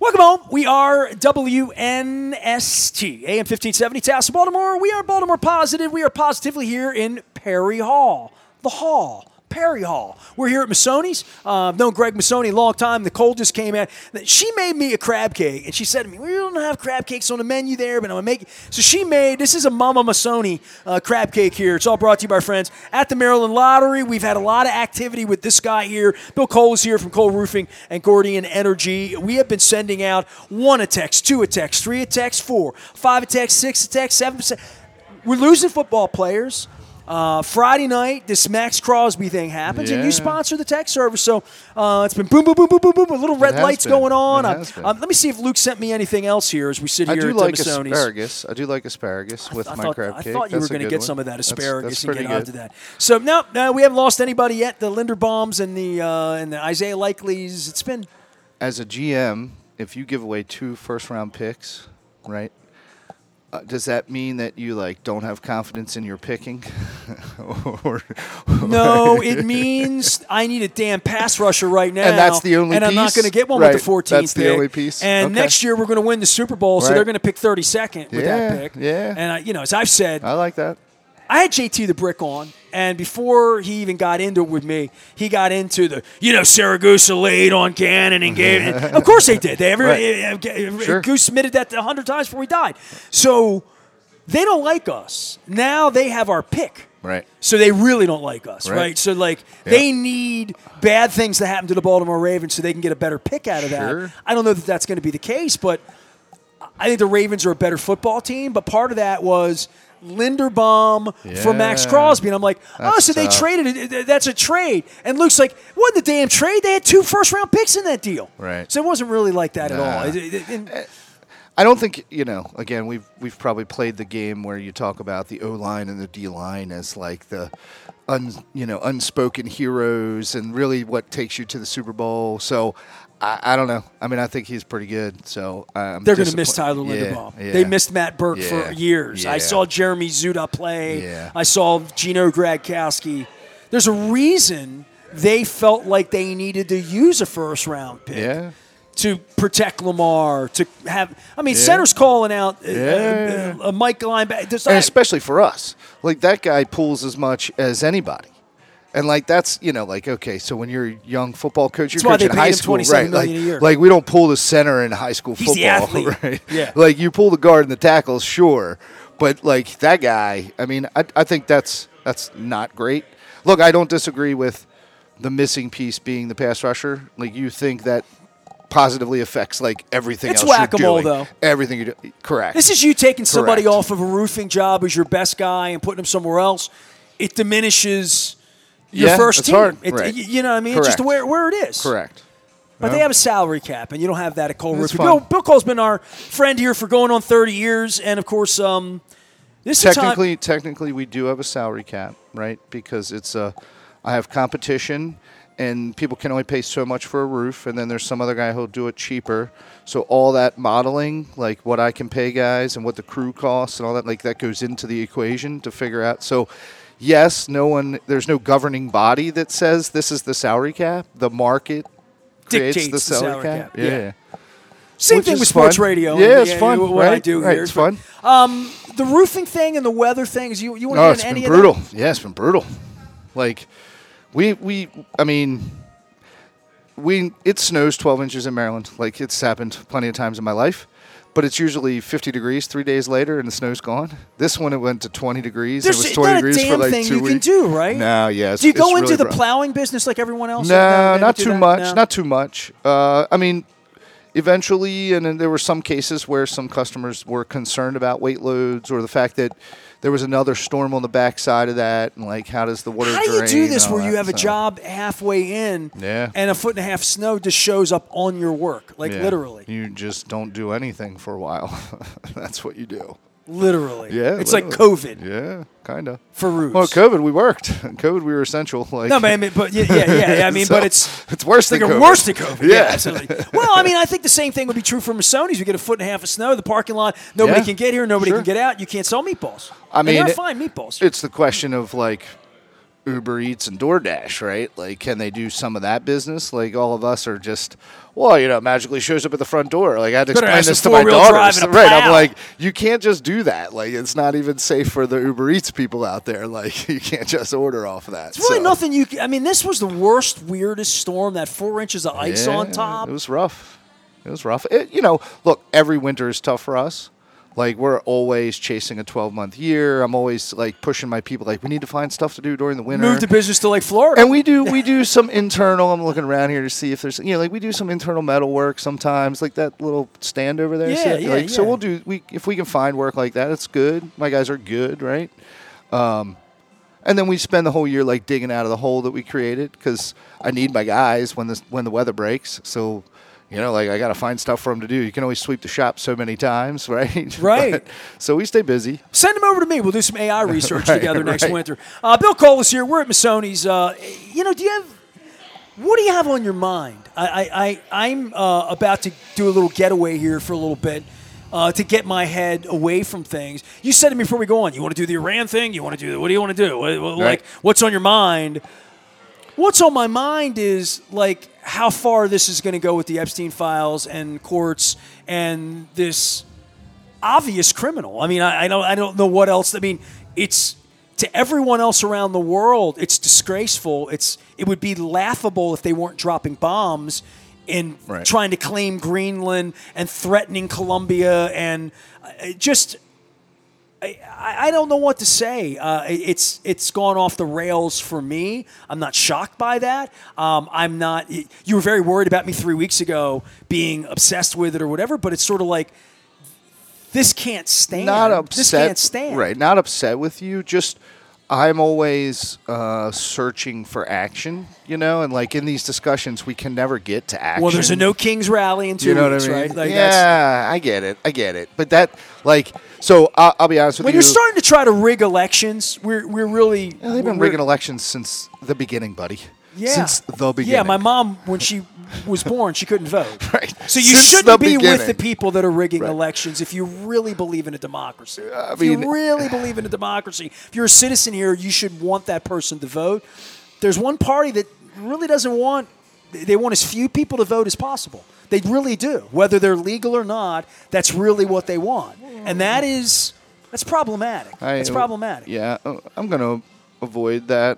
Welcome home. We are WNST, AM 1570, Taos, Baltimore. We are Baltimore Positive. We are positively here in Perry Hall. The Hall. Perry Hall. We're here at Missoni's. I've known Greg Missoni a long time. Nicole just came in. She made me a crab cake, and she said to me, we don't have crab cakes on the menu there, but I'm going to make it. So she made, this is a Mama Missoni crab cake here. It's all brought to you by our friends at the Maryland Lottery. We've had a lot of activity with this guy here. Bill Cole is here from Cole Roofing and Gordian Energy. We have been sending out 1 a text, 2 a text, 3 a text, 4, 5 a text, 6 a text, 7 a text. We're losing football players. Friday night, this Max Crosby thing happens, and you sponsor the text service. So it's been boom, boom, boom, boom, boom, boom, little red lights going on. Let me see if Luke sent me anything else here as we sit here at Missoni's. I do like asparagus with my crab cake. I thought you were going to get some of that asparagus and get onto that. So, no, we haven't lost anybody yet. The Linderbaums and the Isaiah Likeleys, it's been... As a GM, if you give away 2 first-round picks, right, does that mean that you don't have confidence in your picking? No, it means I need a damn pass rusher right now. And that's the only piece? And I'm not going to get one with the 14th That's the pick. only piece. And next year we're going to win the Super Bowl, so they're going to pick 32nd with that pick. Yeah. And, as I've said, I like that. I had JT the Brick on, and before he even got into it with me, he got into the, Saragusa laid on Gannon and gave it. Of course they did. Goose submitted that 100 times before he died. So they don't like us. Now they have our pick. Right. So they really don't like us, right? So, they need bad things to happen to the Baltimore Ravens so they can get a better pick out of that. I don't know that that's going to be the case, but I think the Ravens are a better football team. But part of that was Linderbaum for Max Crosby. And I'm like, so they traded it. That's a trade. And Luke's like, what the damn trade? They had 2 first-round picks in that deal. Right. So it wasn't really like that at all. I don't think, again, we've probably played the game where you talk about the O-line and the D-line as the unspoken heroes and really what takes you to the Super Bowl. So I don't know. I mean, I think he's pretty good. So they're going to miss Tyler Linderbaum. They missed Matt Burke for years. I saw Jeremy Zuda play. I saw Gino Gradkowski. There's a reason they felt like they needed to use a first-round pick to protect Lamar. To have, center's calling out a Mike linebacker, and especially for us, that guy pulls as much as anybody. And that's okay. So when you're a young football coach, you're coaching high school, right? $million a year. We don't pull the center in high school football, the athlete. Right? Yeah. You pull the guard and the tackles, sure, but that guy. I think that's not great. Look, I don't disagree with the missing piece being the pass rusher. You think that positively affects everything else you're doing. It's whack-a-mole, though. Everything you do, correct. This is you taking somebody off of a roofing job who's your best guy and putting him somewhere else. It diminishes your first team. Hard. Right. You know what I mean? Correct. It's just where it is. Correct. But they have a salary cap, and you don't have that at Cole Roofing. Bill Cole's been our friend here for going on 30 years, and of course, this is technically we do have a salary cap, right? Because it's I have competition, and people can only pay so much for a roof, and then there's some other guy who'll do it cheaper. So all that modeling, what I can pay guys and what the crew costs and all that, that goes into the equation to figure out. So. Yes, there's no governing body that says this is the salary cap. The market creates the salary cap. Yeah. Same thing with sports radio. Yeah, it's fun. What I do here. It's fun. The roofing thing and the weather thing, you want to get into any of that? It's been brutal. Yeah, it's been brutal. It snows 12 inches in Maryland. It's happened plenty of times in my life. But it's usually 50 degrees 3 days later, and the snow's gone. This one, it went to 20 degrees. It was 20 degrees for 2 weeks. There's not a damn thing you can do, right? No, yes. Do you go into the plowing business like everyone else? No, not too much. No? Not too much. Eventually, and then there were some cases where some customers were concerned about weight loads or the fact that there was another storm on the backside of that, and how does the water drain? How do you do this where you have a job halfway in and a foot and a half snow just shows up on your work, literally? You just don't do anything for a while. That's what you do. Literally. Yeah. It's like COVID. Yeah, kind of. For roofs. Well, COVID, we worked. COVID, we were essential. No, man, but yeah. So, but it's worse than COVID. Worse than COVID. Yeah, absolutely. Well, I think the same thing would be true for Missoni's. We get a foot and a half of snow, the parking lot, nobody can get here, nobody can get out. You can't sell meatballs. They're fine meatballs. It's the question of Uber Eats and DoorDash, right? Like, can they do some of that business? Like, all of us are just, well, it magically shows up at the front door. Like, I had to Better explain have this to some my four-wheel drive daughters. and a Right. plow. I'm like, you can't just do that. Like, it's not even safe for the Uber Eats people out there. Like, you can't just order off of that. It's really nothing you can. I mean, this was the worst, weirdest storm, that 4 inches of ice on top. It was rough. Look, every winter is tough for us. Like, we're always chasing a 12-month year. I'm always, like, pushing my people, like, we need to find stuff to do during the winter. Move the business to, like, Florida. And we do some internal, I'm looking around here to see if there's, we do some internal metal work sometimes, like that little stand over there. So we'll do, if we can find work like that, it's good. My guys are good, right? And then we spend the whole year, like, digging out of the hole that we created, because I need my guys when the weather breaks. So, I got to find stuff for them to do. You can only sweep the shop so many times, right? Right. So we stay busy. Send them over to me. We'll do some AI research together next winter. Bill Cole is here. We're at Missoni's. What do you have on your mind? I'm about to do a little getaway here for a little bit to get my head away from things. You said to me before we go on, you want to do the Iran thing? What do you want to do? Like, what's on your mind? What's on my mind is, like, how far this is going to go with the Epstein files and courts and this obvious criminal. I mean, I don't know what else. I mean, it's to everyone else around the world, it's disgraceful. It would be laughable if they weren't dropping bombs and trying to claim Greenland and threatening Colombia and just. I don't know what to say. It's gone off the rails for me. I'm not shocked by that. I'm not. You were very worried about me 3 weeks ago being obsessed with it or whatever, but it's sort of like this can't stand. Not upset. This can't stand. Right. Not upset with you. Just I'm always searching for action, and like in these discussions, we can never get to action. Well, there's a No Kings rally in 2 weeks, right? Like I get it. But that, like, so I'll be honest with you. When you're starting to try to rig elections, we're really they've been rigging elections since the beginning, buddy. Yeah. Since the beginning. Yeah, my mom, when she was born, she couldn't vote. Right. So you shouldn't be with the people that are rigging elections if you really believe in a democracy. If you really believe in a democracy, if you're a citizen here, you should want that person to vote. There's one party that really doesn't want, they want as few people to vote as possible. They really do. Whether they're legal or not, that's really what they want. And that's problematic. That's problematic. Yeah, I'm going to avoid that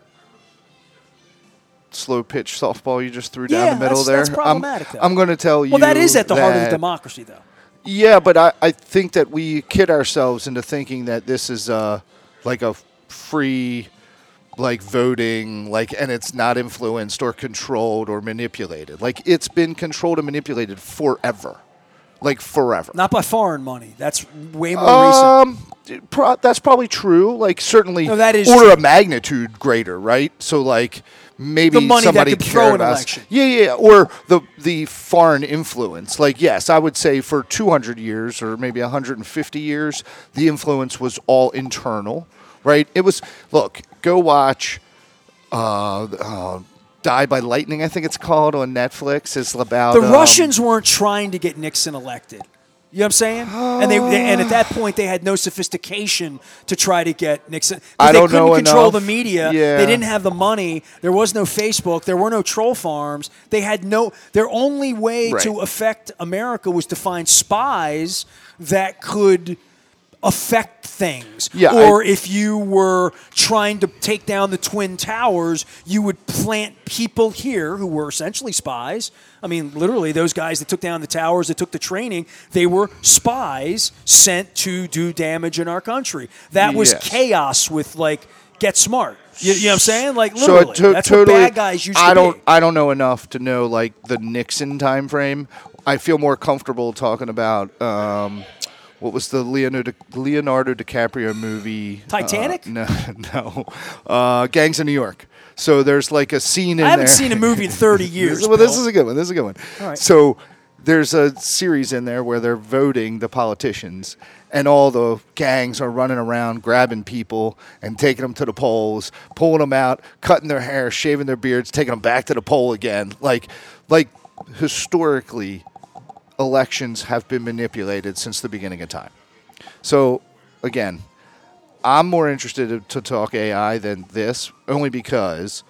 slow pitch softball you just threw down the middle there. That's problematic, though. I'm going to tell you. Well, that is at the heart of the democracy, though. Yeah, but I think that we kid ourselves into thinking that this is like a free, like, voting, like, and it's not influenced or controlled or manipulated. Like, it's been controlled and manipulated forever. Like, forever. Not by foreign money. That's way more recent. That's probably true. Like, certainly that is order true. of magnitude greater, right? So, like, maybe the money somebody that could throw cared an about election. Yeah, or the foreign influence. Like, yes, I would say for 200 years or maybe 150 years, the influence was all internal, right? It was, look, go watch Die by Lightning, I think it's called, on Netflix. It's about the Russians weren't trying to get Nixon elected. You know what I'm saying? And at that point, they had no sophistication to try to get Nixon. I don't They couldn't know control enough. the media. Yeah. They didn't have the money. There was no Facebook. There were no troll farms. They had no. Their only way to affect America was to find spies that could affect things. Yeah, or if you were trying to take down the Twin Towers, you would plant people here who were essentially spies. I mean, literally, those guys that took down the towers, that took the training, they were spies sent to do damage in our country. That was chaos with, like, Get Smart. You know what I'm saying? Like, literally. That's what bad guys used to be. I don't know enough to know, like, the Nixon time frame. I feel more comfortable talking about what was the Leonardo DiCaprio movie? Titanic? No. Gangs of New York. So there's like a scene in there. I haven't seen a movie in 30 years. Well, this is a good one. All right. So there's a series in there where they're voting the politicians, and all the gangs are running around grabbing people and taking them to the polls, pulling them out, cutting their hair, shaving their beards, taking them back to the poll again. Like historically, elections have been manipulated since the beginning of time. So, again, I'm more interested to talk AI than this, only because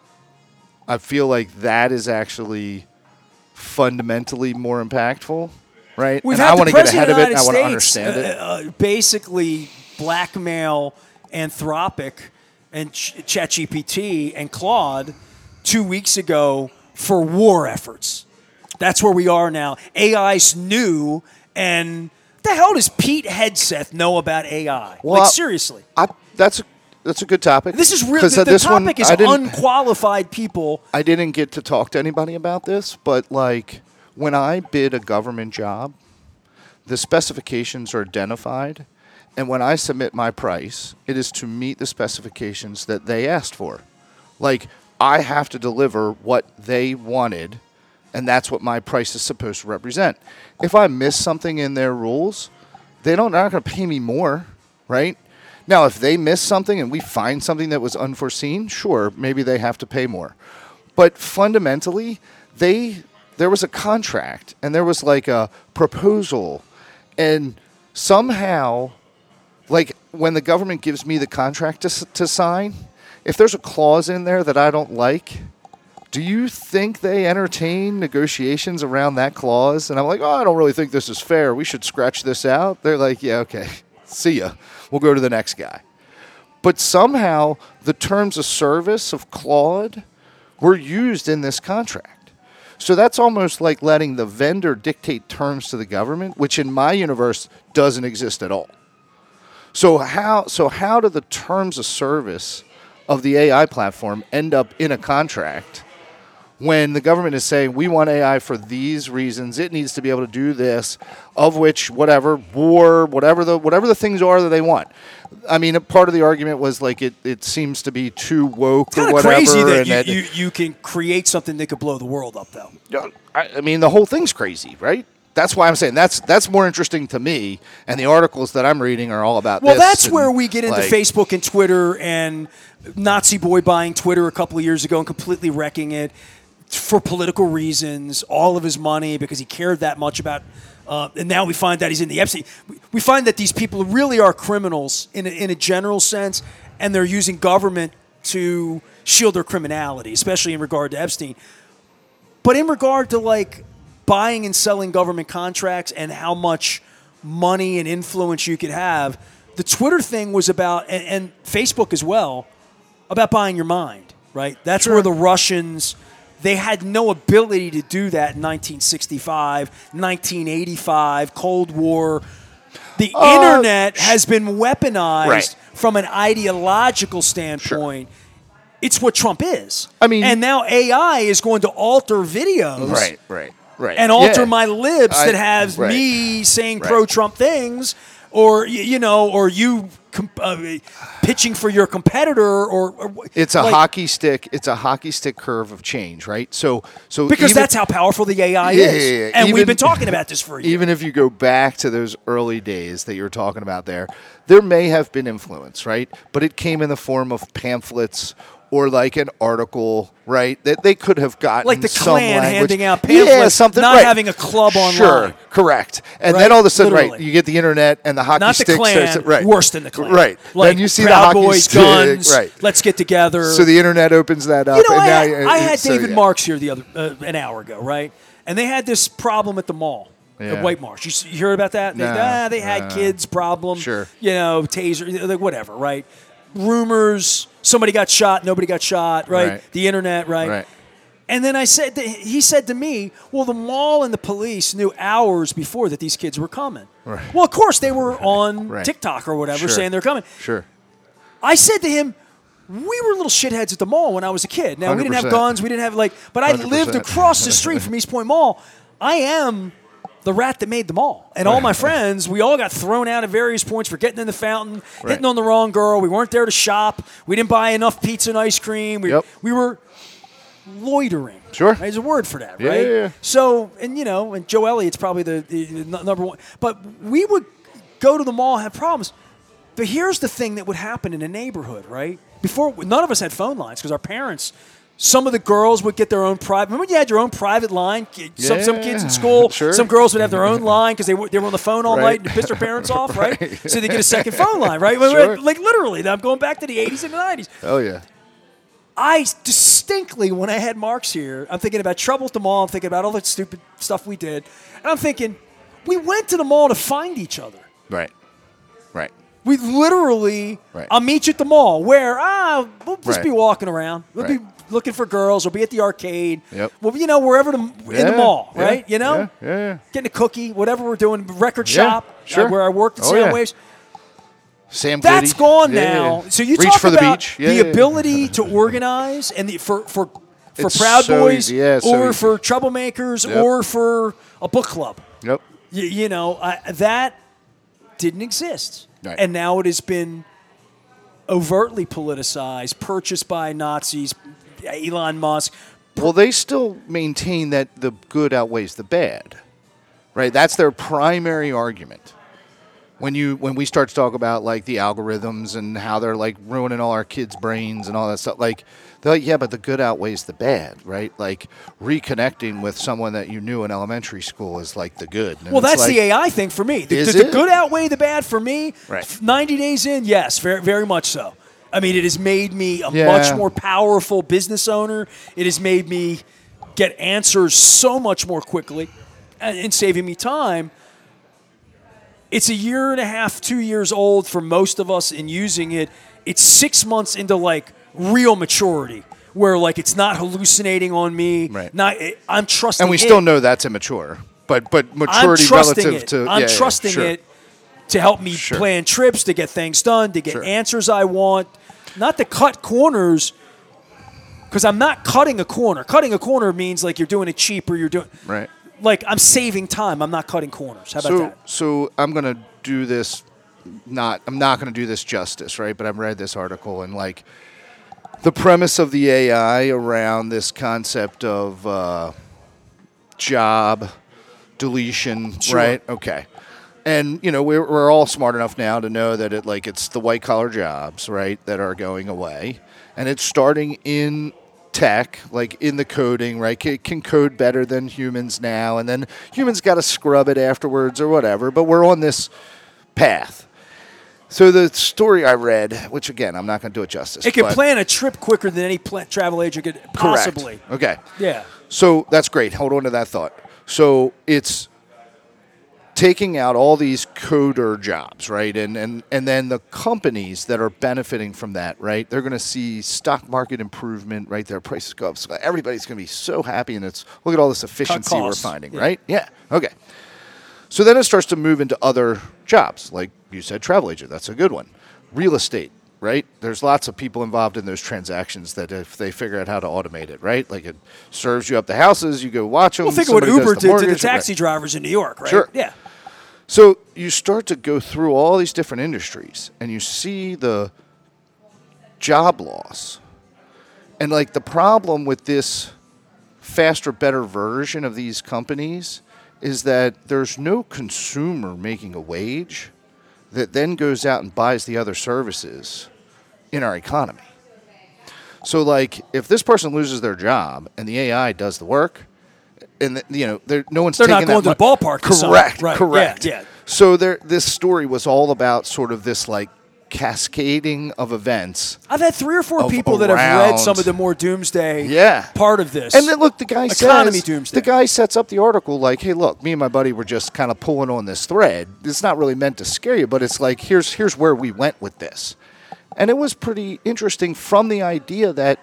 I feel like that is actually fundamentally more impactful, right? We've and had I want the to get president ahead of of it, the and I want to United States understand it. Basically blackmail Anthropic and ChatGPT and Claude 2 weeks ago for war efforts. That's where we are now. AI's new, and the hell does Pete Hegseth know about AI? Well, seriously. That's a good topic. This is real. The this topic one, is unqualified people. I didn't get to talk to anybody about this, but like when I bid a government job, the specifications are identified, and when I submit my price, it is to meet the specifications that they asked for. Like, I have to deliver what they wanted, and that's what my price is supposed to represent. If I miss something in their rules, they're not going to pay me more, right? Now, if they miss something and we find something that was unforeseen, sure, maybe they have to pay more. But fundamentally, there was a contract, and there was like a proposal, and somehow, like when the government gives me the contract to sign, if there's a clause in there that I don't like, do you think they entertain negotiations around that clause? And I'm like, I don't really think this is fair. We should scratch this out. They're like, yeah, okay, see ya. We'll go to the next guy. But somehow the terms of service of Claude were used in this contract. So that's almost like letting the vendor dictate terms to the government, which in my universe doesn't exist at all. So how do the terms of service of the AI platform end up in a contract when the government is saying we want AI for these reasons, it needs to be able to do this, of which whatever whatever the things are that they want. I mean, a part of the argument was like it seems to be too woke or whatever. It's kind of crazy that you can create something that could blow the world up, though. I mean, the whole thing's crazy, right? That's why I'm saying that's more interesting to me, and the articles that I'm reading are all about this. Well, that's where we get into Facebook and Twitter, and Nazi Boy buying Twitter a couple of years ago and completely wrecking it for political reasons, all of his money because he cared that much about. And now we find that he's in the Epstein. We find that these people really are criminals in a general sense, and they're using government to shield their criminality, especially in regard to Epstein. But in regard to like buying and selling government contracts and how much money and influence you could have, the Twitter thing was about, and Facebook as well, about buying your mind, right? That's where the Russians, they had no ability to do that in 1965, 1985, Cold War. The internet has been weaponized from an ideological standpoint. Sure. It's what Trump is. I mean, and now AI is going to alter videos. Right. And alter my lips that has me saying pro-Trump things, or or you pitching for your competitor, or it's a hockey stick. It's a hockey stick curve of change, right? So because that's how powerful the AI is, and we've been talking about this for a year. Even if you go back to those early days that you were talking about, there may have been influence, right? But it came in the form of pamphlets. Or like an article, right? That they could have gotten like the some Klan language. handing out pamphlets, not having a club online. Sure, correct. And then all of a sudden, you get the internet and the hockey not stick. Not the Klan, worse than the Klan. Right. Like then you see Proud the hockey Boys, stick. guns, right. Let's get together. So the internet opens that up. I had David Marks here an hour ago, right? And they had this problem at the mall. At White Marsh. You heard about that? They had kids problem. Sure. Taser, like whatever, right? Rumors, somebody got shot, nobody got shot, right? The internet, right? And then he said to me, well, the mall and the police knew hours before that these kids were coming. Right. Well, of course, they were on TikTok or whatever saying they're coming. Sure. I said to him, we were little shitheads at the mall when I was a kid. Now, 100%. We didn't have guns, we didn't have but I 100%. Lived across the street from East Point Mall. I am the rat that made the mall. And all my friends, we all got thrown out at various points for getting in the fountain, hitting on the wrong girl. We weren't there to shop. We didn't buy enough pizza and ice cream. We were loitering. Sure. There's a word for that, right? Yeah. So, and Joe Elliott's probably the number one. But we would go to the mall and have problems. But here's the thing that would happen in a neighborhood, right? Before, none of us had phone lines because our parents Some of the girls would get their own private. Remember when you had your own private line? Some kids in school, sure. some girls would have their own line because they were on the phone all Right. night and pissed their parents off, right? So they get a second phone line, right? Sure. Like literally, I'm going back to the 80s and the 90s. Oh, yeah. I distinctly, when I had Marks here, I'm thinking about Trouble at the Mall. I'm thinking about all the stupid stuff we did. And I'm thinking, we went to the mall to find each other. Right. We literally, Right. I'll meet you at the mall where, we'll just Right. be walking around. We'll Right. be looking for girls. We'll be at the arcade. Yep. Well, wherever in the mall, yeah, right? You know? Yeah. Getting a cookie, whatever we're doing, record Yeah, shop, sure. where I worked at Oh, yeah. Soundwaves. Sam That's Goody. gone Yeah, now. yeah. So you Reach talk for about the beach. Yeah, yeah. ability to organize and for It's Proud so Boys easy. Yeah, so or easy. for troublemakers Yep. or for a book club. Yep. That didn't exist. Right. And now it has been overtly politicized, purchased by Nazis, Elon Musk. Well, they still maintain that the good outweighs the bad, right? That's their primary argument. When we start to talk about like the algorithms and how they're like ruining all our kids' brains and all that stuff, like they're like, yeah, but the good outweighs the bad, right? Like reconnecting with someone that you knew in elementary school is like the good. And Well, it's that's like, the AI thing for me. Is Does the it? good outweigh the bad for me? Right. 90 days in, yes, very, very much so. I mean, it has made me a Yeah. much more powerful business owner. It has made me get answers so much more quickly and saving me time. It's a year and a half, 2 years old for most of us in using it. It's 6 months into like real maturity where like it's not hallucinating on me. Right. I'm trusting and we it. still know that's immature, but maturity I'm trusting relative it. to I'm yeah, trusting sure. it to help me Sure. plan trips, to get things done, to get Sure. answers I want, not to cut corners. Because I'm not cutting a corner. Cutting a corner means like you're doing it cheap or you're doing Right. like I'm saving time. I'm not cutting corners. How about that? So I'm gonna do this. I'm not gonna do this justice, right? But I've read this article and like the premise of the AI around this concept of job deletion, Sure. right? Okay. And we're all smart enough now to know that it's the white collar jobs, right, that are going away, and it's starting in tech, like in the coding, right? It can code better than humans now, and then humans got to scrub it afterwards or whatever. But we're on this path. So the story I read, which again I'm not going to do it justice, It can but- plan a trip quicker than any travel agent could possibly. Correct. Okay. Yeah. So that's great. Hold on to that thought. So it's taking out all these coder jobs, right? And then the companies that are benefiting from that, right? They're going to see stock market improvement, right? Their prices go up. So everybody's going to be so happy, and it's look at all this efficiency we're costs. finding, Yeah. right? Yeah. Okay. So then it starts to move into other jobs, like you said, travel agent. That's a good one. Real estate, right? There's lots of people involved in those transactions that if they figure out how to automate it, right? Like it serves you up the houses, you go watch them. Well, think of what somebody Uber does did to the mortgage, taxi right. drivers in New York, right? Sure. Yeah. So you start to go through all these different industries and you see the job loss. And like the problem with this faster, better version of these companies is that there's no consumer making a wage that then goes out and buys the other services in our economy. So like if this person loses their job and the AI does the work, and no one's They're not taking going that to the ballpark to some, Correct, right, correct. yeah. So this story was all about sort of this like cascading of events. I've had 3 or 4 Of people that have read around- some of the more doomsday Yeah. part of this. And then look, the guy Economy says, doomsday. the guy sets up the article like, hey, look, me and my buddy were just kind of pulling on this thread. It's not really meant to scare you, but it's like, here's where we went with this. And it was pretty interesting from the idea that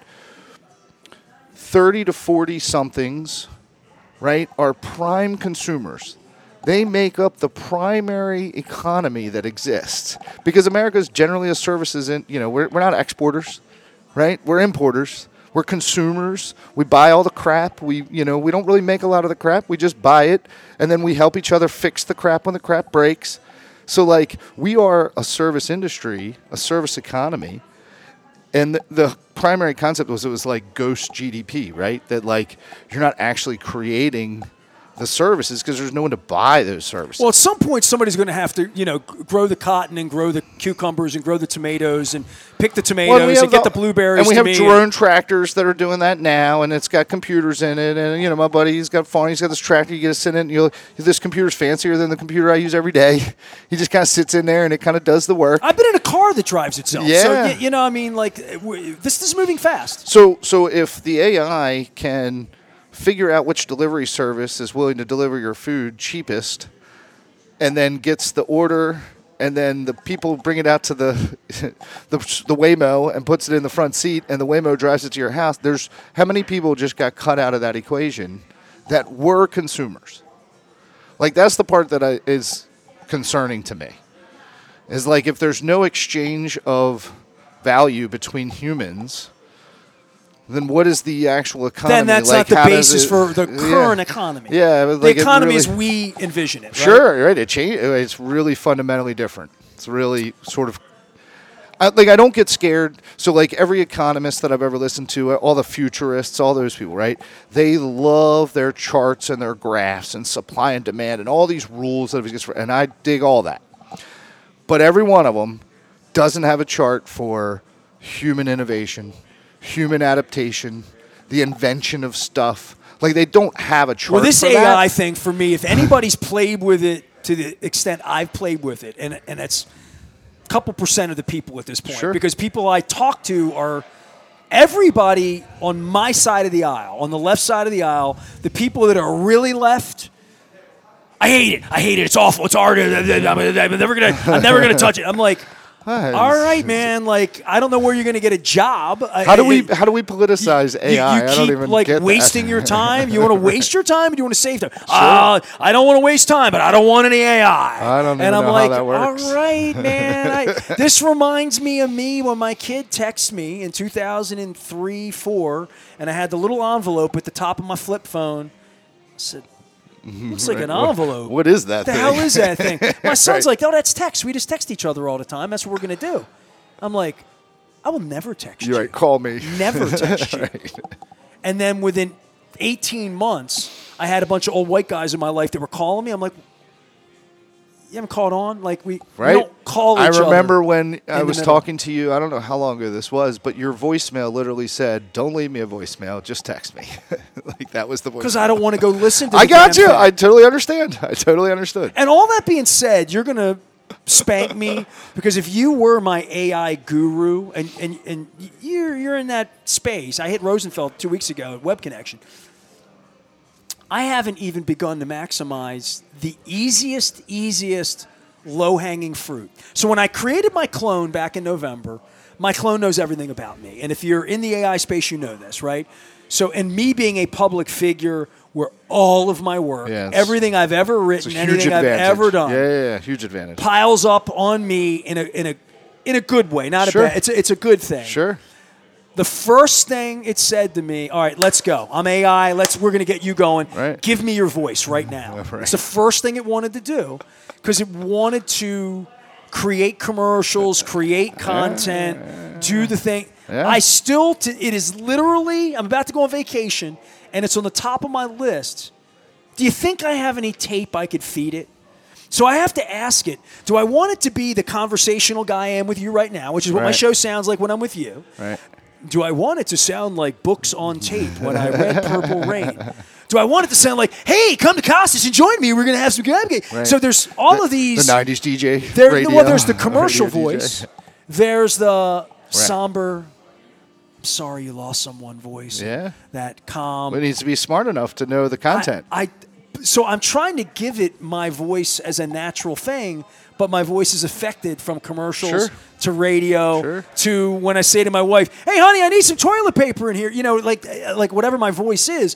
30 to 40 somethings, right, are prime consumers. They make up the primary economy that exists because America is generally a services we're not exporters, right? We're importers. We're consumers. We buy all the crap. We don't really make a lot of the crap. We just buy it and then we help each other fix the crap when the crap breaks. So like we are a service industry, a service economy. And the primary concept was it was like ghost GDP, right? That like you're not actually creating the services because there's no one to buy those services. Well, at some point, somebody's going to have to, grow the cotton and grow the cucumbers and grow the tomatoes and pick the tomatoes and get the blueberries. And we to have me. drone tractors that are doing that now, and it's got computers in it. And my buddy, he's got fun. He's got this tractor. You get to sit in. This computer's fancier than the computer I use every day. He just kind of sits in there, and it kind of does the work. I've been in a car that drives itself. Yeah. So, this is moving fast. So if the AI can figure out which delivery service is willing to deliver your food cheapest, and then gets the order, and then the people bring it out to the Waymo and puts it in the front seat, and the Waymo drives it to your house. There's how many people just got cut out of that equation that were consumers? Like, that's the part that is concerning to me. Is like, if there's no exchange of value between humans, then what is the actual economy? Then that's not the basis for the current economy. Yeah, the economy as we envision it. Right? Sure, right. It's really fundamentally different. It's really sort of I don't get scared. So like every economist that I've ever listened to, all the futurists, all those people, right? They love their charts and their graphs and supply and demand and all these rules that exist. And I dig all that. But every one of them doesn't have a chart for human innovation, human adaptation, the invention of stuff. Like, they don't have a chart. Well, this for AI that. thing, for me, if anybody's played with it to the extent I've played with it, and that's a couple % of the people at this point, Sure. because people I talk to are everybody on my side of the aisle, on the left side of the aisle, the people that are really left. I hate it. It's awful. It's hard. I'm never gonna touch it. I'm like, all right, man. Like, I don't know where you're gonna get a job. How do we politicize AI? You I don't keep even like get wasting that. your time. You want to waste your time, or do you want to save time? I don't want to waste time, but I don't want any AI. I don't even and I'm know like, how that works. all right, man. This reminds me of me when my kid texted me in 2003, 4, and I had the little envelope at the top of my flip phone. I said, looks like an envelope. What is that the thing? hell is that thing? My son's Right. like, oh, that's text. We just text each other all the time. That's what we're going to do. I'm like, I will never text you. You're right. Call me. Never text you. Right. And then within 18 months, I had a bunch of old white guys in my life that were calling me. I'm like, you haven't called on? Like, we don't call each other. I remember when I the was middle. talking to you, I don't know how long ago this was, but your voicemail literally said, don't leave me a voicemail, just text me. Like, that was the voicemail. Because I don't want to go listen to I the got damn you. thing. I totally understand. I totally understood. And all that being said, you're going to spank me because if you were my AI guru and you're in that space, I hit Rosenfeld 2 weeks ago at Web Connection. I haven't even begun to maximize the easiest low-hanging fruit. So when I created my clone back in November, my clone knows everything about me. And if you're in the AI space, you know this, right? So, and me being a public figure where all of my work, everything I've ever written, anything I've ever done, huge advantage. piles up on me in a good way, not a bad. It's a good thing. Sure. The first thing it said to me, all right, let's go. I'm AI. We're going to get you going. Right. Give me your voice right now. Right. It's the first thing it wanted to do because it wanted to create commercials, create content, do the thing. Yeah. It is literally, I'm about to go on vacation, and it's on the top of my list. Do you think I have any tape I could feed it? So I have to ask it, do I want it to be the conversational guy I am with you right now, which is what my show sounds like when I'm with you? Right. Do I want it to sound like Books on Tape when I read Purple Rain? Do I want it to sound like, hey, come to Costas and join me. We're going to have some good. Right. So there's all of these. The 90s DJ. There's the commercial radio voice. DJ. There's the somber, sorry you lost someone voice. Yeah. That calm. It needs to be smart enough to know the content. So I'm trying to give it my voice as a natural thing, but my voice is affected from commercials to radio to when I say to my wife, hey, honey, I need some toilet paper in here. You know, like whatever my voice is.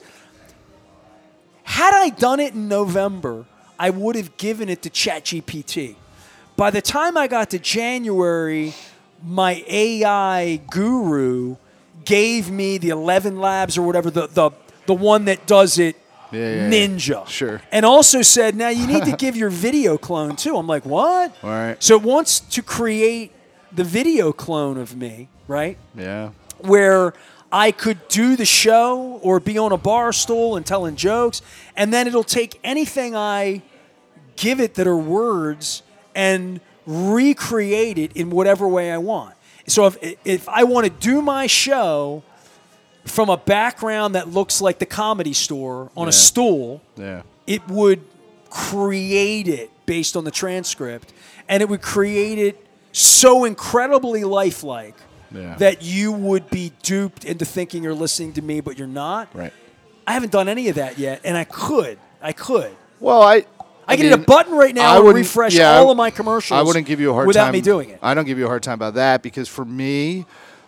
Had I done it in November, I would have given it to ChatGPT. By the time I got to January, my AI guru gave me the 11 Labs or whatever, the one that does it ninja. Sure. And also said, now you need to give your video clone too. I'm like, what? All right. So it wants to create the video clone of me, right? Yeah. Where I could do the show or be on a bar stool and telling jokes, and then it'll take anything I give it that are words and recreate it in whatever way I want. So if I want to do my show from a background that looks like the Comedy Store on a stool, it would create it based on the transcript, and it would create it so incredibly lifelike that you would be duped into thinking you're listening to me, but you're not. Right. I haven't done any of that yet, and I could. Well, I can hit a button right now and refresh all of my commercials. I wouldn't give you a hard without time me doing it. I don't give you a hard time about that because for me,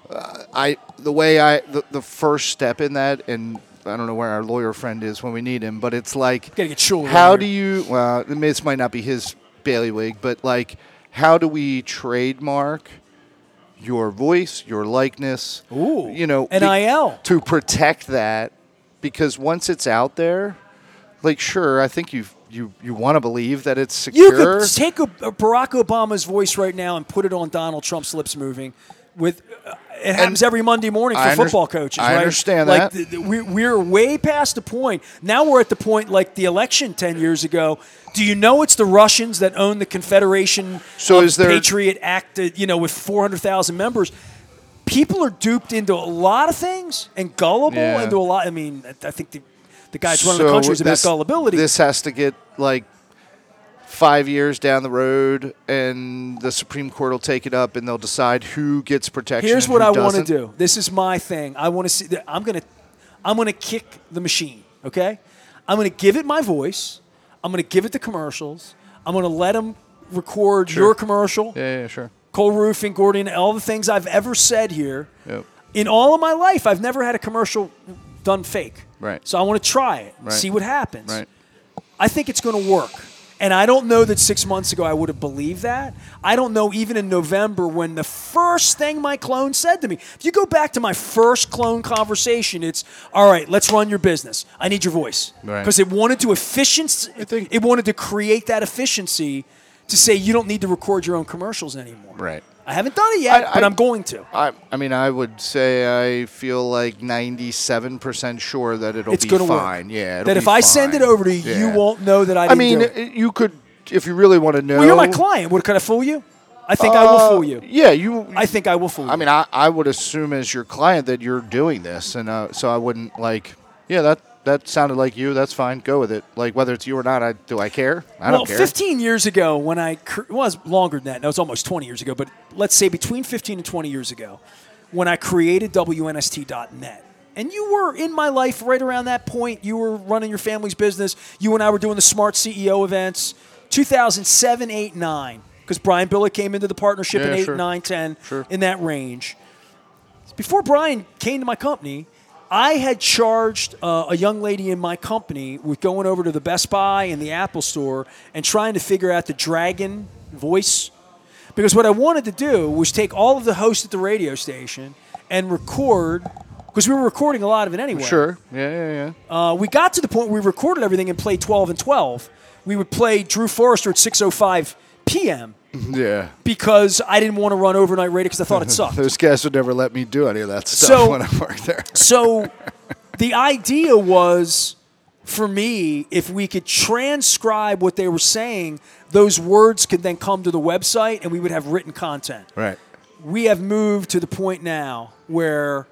the first step in that, and I don't know where our lawyer friend is when we need him, but it's like, gotta get Schuler how do you? Well, this might not be his bailiwick, but like, how do we trademark your voice, your likeness? Ooh, NIL to protect that, because once it's out there, like, sure, I think you want to believe that it's secure. You could take a Barack Obama's voice right now and put it on Donald Trump's lips moving. It happens every Monday morning for football coaches, right? I understand that. We're way past the point. Now we're at the point like the election 10 years ago. Do you know it's the Russians that own the Confederation Patriot Act, with 400,000 members? People are duped into a lot of things and gullible into a lot. I mean, I think the guys running the country is about gullibility. This has to get, 5 years down the road, and the Supreme Court will take it up, and they'll decide who gets protection. Here's what I want to do. This is my thing. I want to see. I'm gonna kick the machine. Okay, I'm gonna give it my voice. I'm gonna give it the commercials. I'm gonna let them record your commercial. Yeah, sure. Cole Roofing, Gordian, all the things I've ever said here. Yep. In all of my life, I've never had a commercial done fake. Right. So I want to try it, see what happens. Right. I think it's going to work. And I don't know that 6 months ago I would have believed that. I don't know even in November when the first thing my clone said to me. If you go back to my first clone conversation, it's, all right, let's run your business. I need your voice. Because it wanted to it wanted to create that efficiency to say you don't need to record your own commercials anymore. Right. I haven't done it yet, but I'm going to. I would say I feel like 97% sure that it'll be fine. Work. Yeah, that if I send it over to you, you won't know that I didn't do it. You could, if you really want to know. Well, you're my client. Could I fool you? I think I will fool you. Yeah, I think I will fool you. I mean, I would assume as your client that you're doing this, and so I wouldn't that sounded like you. That's fine. Go with it. Like, whether it's you or not, do I care? I don't care. 15 years ago when it was longer than that. No, it was almost 20 years ago. But let's say between 15 and 20 years ago when I created WNST.net. And you were in my life right around that point. You were running your family's business. You and I were doing the Smart CEO events. 2007, 8, 9. Because Brian Billick came into the partnership in 8, 9, 10, in that range. Before Brian came to my company, I had charged a young lady in my company with going over to the Best Buy and the Apple Store and trying to figure out the Dragon voice. Because what I wanted to do was take all of the hosts at the radio station and record, because we were recording a lot of it anyway. Sure. Yeah. We got to the point where we recorded everything and played 12 and 12. We would play Drew Forrester at 6:05 p.m. Yeah. Because I didn't want to run overnight radio because I thought it sucked. Those guys would never let me do any of that stuff when I worked there. So the idea was, for me, if we could transcribe what they were saying, those words could then come to the website and we would have written content. Right. We have moved to the point now where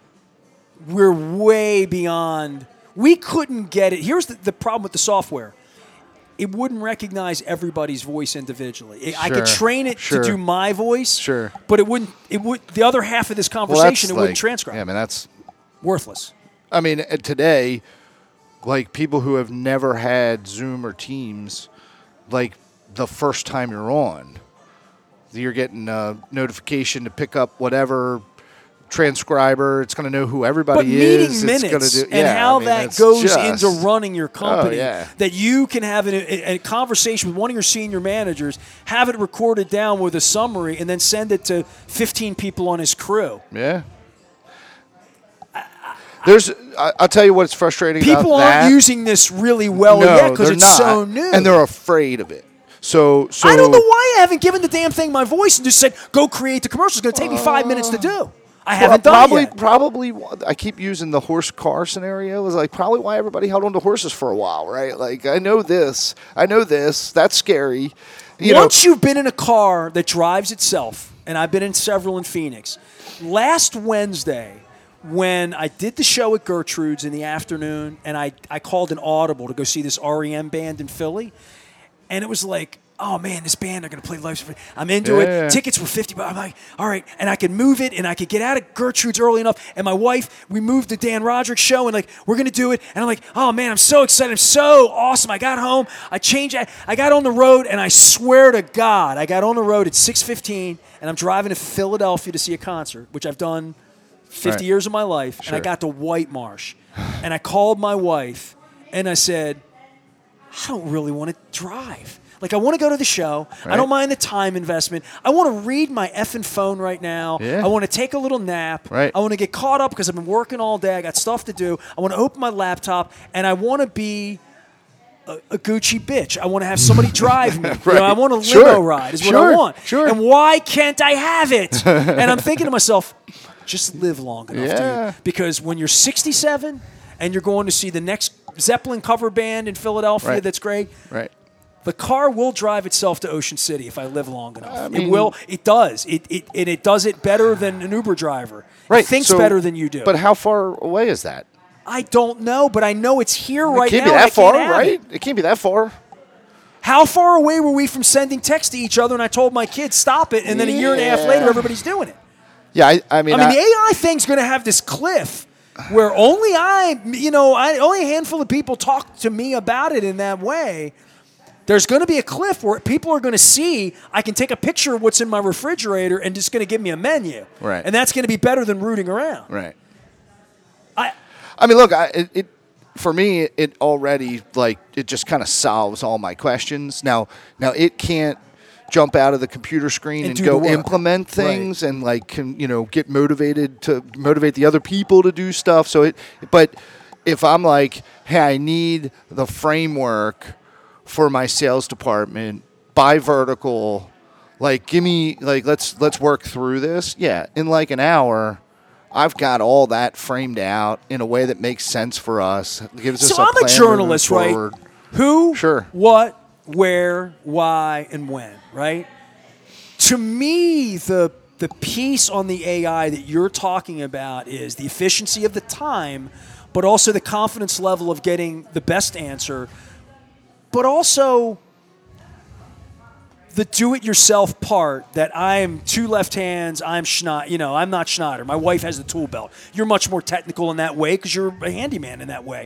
we're way beyond. We couldn't get it. Here's the problem with the software. It wouldn't recognize everybody's voice individually. I could train it to do my voice, but it wouldn't. The other half of this conversation, it wouldn't transcribe. Yeah, I mean, that's worthless. I mean, today, like, people who have never had Zoom or Teams, like, the first time you're on, you're getting a notification to pick up whatever transcriber. It's going to know who everybody is. Meeting minutes and how that goes into running your company. That you can have a conversation with one of your senior managers, have it recorded down with a summary, and then send it to 15 people on his crew. Yeah. I'll tell you what's frustrating about that. People aren't using this really well yet because it's so new. And they're afraid of it. So I don't know why I haven't given the damn thing my voice and just said, go create the commercial. It's going to take me 5 minutes to do. I haven't done it yet. Probably, I keep using the horse car scenario. Is like probably why everybody held on to horses for a while, right? Like I know this, that's scary. Once you've been in a car that drives itself, and I've been in several in Phoenix. Last Wednesday, when I did the show at Gertrude's in the afternoon, and I called an audible to go see this REM band in Philly, and it was like, oh man, this band, they're going to play live. I'm into it. Tickets were $50. I'm like, all right. And I could move it and I could get out of Gertrude's early enough. And my wife, we moved to Dan Roderick's show and like, we're going to do it. And I'm like, oh man, I'm so excited. I'm so awesome. I got home. I got on the road and I swear to God, I got on the road at 6:15 and I'm driving to Philadelphia to see a concert, which I've done 50 years of my life. Sure. And I got to White Marsh. And I called my wife and I said, I don't really want to drive. Like, I want to go to the show. Right. I don't mind the time investment. I want to read my effing phone right now. Yeah. I want to take a little nap. Right. I want to get caught up because I've been working all day. I got stuff to do. I want to open my laptop, and I want to be a Gucci bitch. I want to have somebody drive me. Right. I want a limo ride is what I want. Sure. And why can't I have it? And I'm thinking to myself, just live long enough, dude. Because when you're 67 and you're going to see the next Zeppelin cover band in Philadelphia that's great. Right. The car will drive itself to Ocean City if I live long enough. I mean, it will. It does. It does it better than an Uber driver. Right. It thinks better than you do. But how far away is that? I don't know, but I know it's here right now. It can't be that far, right? It can't be that far. How far away were we from sending texts to each other? And I told my kids, stop it. And then a year and a half later, everybody's doing it. Yeah, I mean, the AI thing's going to have this cliff where only only a handful of people talk to me about it in that way. There's going to be a cliff where people are going to see I can take a picture of what's in my refrigerator and just going to give me a menu. Right. And that's going to be better than rooting around. Right. I mean, look, for me, it already, like, it just kind of solves all my questions. Now it can't jump out of the computer screen and go implement things and, like, can, get motivated to motivate the other people to do stuff. But if I'm like, hey, I need the framework for my sales department by vertical, like, give me, like, let's work through this. Yeah, in like an hour, I've got all that framed out in a way that makes sense for us. It gives us a plan. So I'm a journalist, right? Who, sure, what, where, why, and when, right? To me, the piece on the AI that you're talking about is the efficiency of the time, but also the confidence level of getting the best answer, but also the do-it-yourself part that I'm two left hands, I'm not Schneider. My wife has the tool belt. You're much more technical in that way because you're a handyman in that way.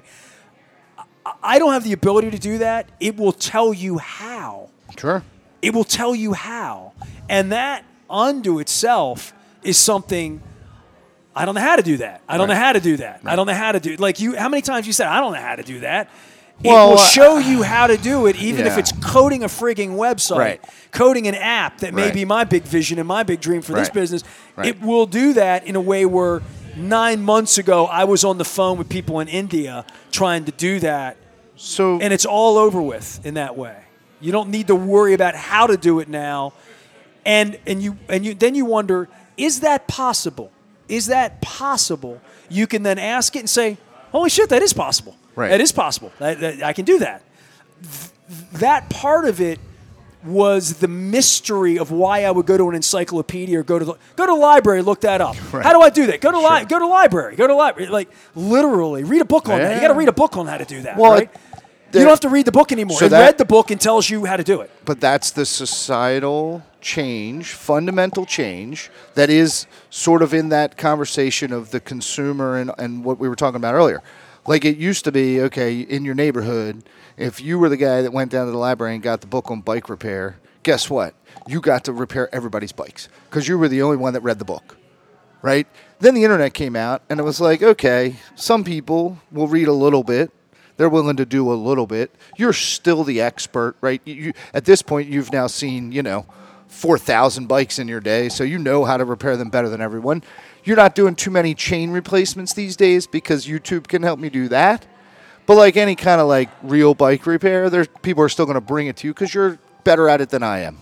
I don't have the ability to do that. It will tell you how. Sure. It will tell you how. And that unto itself is something, I don't know how to do that. I don't know how to do that. I don't know how to do it. Like how many times you said, I don't know how to do that? It will show you how to do it, even if it's coding a frigging website, coding an app that may be my big vision and my big dream for this business. It will do that in a way where 9 months ago I was on the phone with people in India trying to do that. And it's all over with in that way. You don't need to worry about how to do it now. And then you wonder, is that possible? Is that possible? You can then ask it and say, holy shit, that is possible. Right. That is possible. I can do that. That part of it was the mystery of why I would go to an encyclopedia or go to the library, look that up. Right. How do I do that? Go to library. Like, literally, read a book on that. You got to read a book on how to do that, right? You don't have to read the book anymore. It read the book and tells you how to do it. But that's the societal change, fundamental change, that is sort of in that conversation of the consumer and what we were talking about earlier. Like, it used to be, okay, in your neighborhood, if you were the guy that went down to the library and got the book on bike repair, guess what? You got to repair everybody's bikes because you were the only one that read the book, right? Then the internet came out, and it was like, okay, some people will read a little bit. They're willing to do a little bit. You're still the expert, right? You at this point, you've now seen, 4,000 bikes in your day, so you know how to repair them better than everyone. You're not doing too many chain replacements these days because YouTube can help me do that. But like any kind of like real bike repair, people are still going to bring it to you because you're better at it than I am.